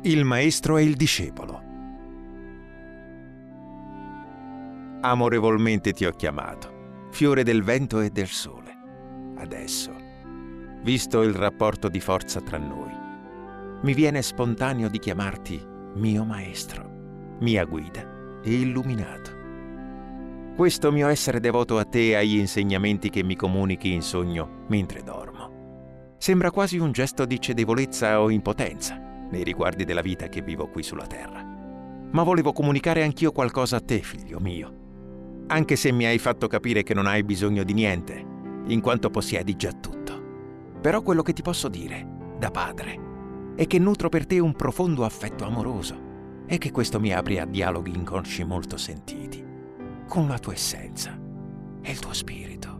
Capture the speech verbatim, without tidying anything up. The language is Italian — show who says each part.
Speaker 1: Il maestro e il discepolo. Amorevolmente ti ho chiamato, fiore del vento e del sole. Adesso, visto il rapporto di forza tra noi, mi viene spontaneo di chiamarti mio maestro, mia guida e illuminato. Questo mio essere devoto a te e agli insegnamenti che mi comunichi in sogno mentre dormo sembra quasi un gesto di cedevolezza o impotenza nei riguardi della vita che vivo qui sulla terra. Ma volevo comunicare anch'io qualcosa a te, figlio mio, anche se mi hai fatto capire che non hai bisogno di niente, in quanto possiedi già tutto. Però quello che ti posso dire, da padre, è che nutro per te un profondo affetto amoroso e che questo mi apre a dialoghi inconsci molto sentiti con la tua essenza e il tuo spirito.